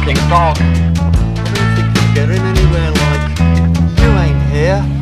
fucking dog. I don't think you're getting anywhere like. You ain't here.